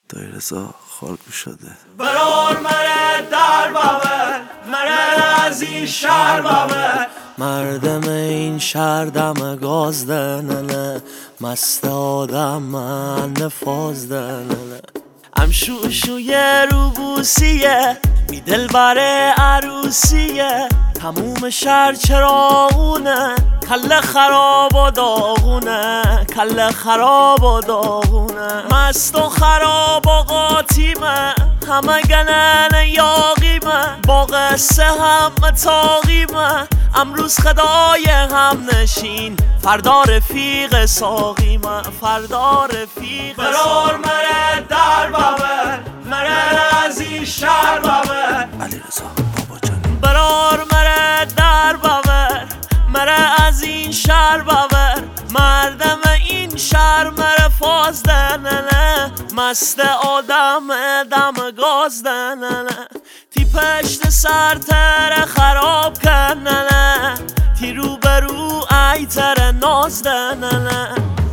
دایرزا خالگو شده برار مره در بابر مره از این شهر بابر مردم این شهر دم گاز دننه مست آدم من نفازدننه امشوشوی روبوسیه می دل بره عروسیه تموم شهر چراغونه کله خراب و داغونه کله خراب و داغونه مست و خراب و قاطیمه همه گنن یاقیمه با قصه همه تاقیمه امروز خدای هم نشین فردا رفیق ساقیمه فردا رفیق برار مره در بابر مره از این شهر بابر علیرضا بابا جان برار مره در بابر مره از این شهر بابر مردم این شهر مره فازدننه مست آدم دم گازدننه تی پشت سر تر خراب کننه تی رو برو ای تر نازدننه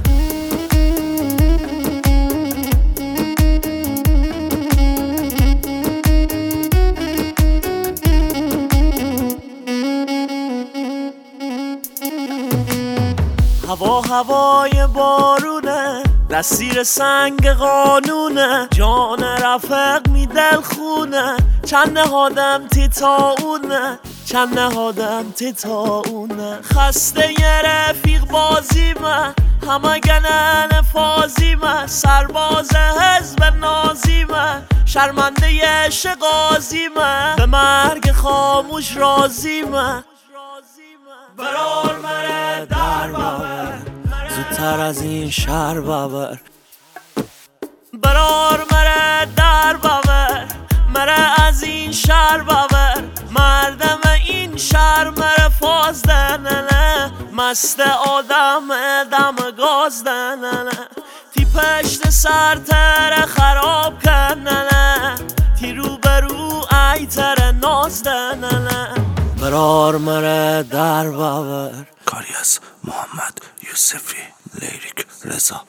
هوای بارونه دستیر سنگ قانونه جان رفق می دل خونه چند نهادم تی تاونه چند نهادم تی تاونه خسته ی رفیق بازیمه همه گنن فازیمه سرباز حزب نازیمه شرمنده ی شقازیمه به مرگ خاموش رازیمه برار مره در بابر زودتر از این شهر بابر برار مره در بابر مره از این شهر بابر مردم این شهر مره فازدننه مست آدم دم گازدننه تی پشت سر تر خراب کننه تی رو برو ای تر نازدننه برار مره در بابر کاری از محمد یوسفی لیریک رضا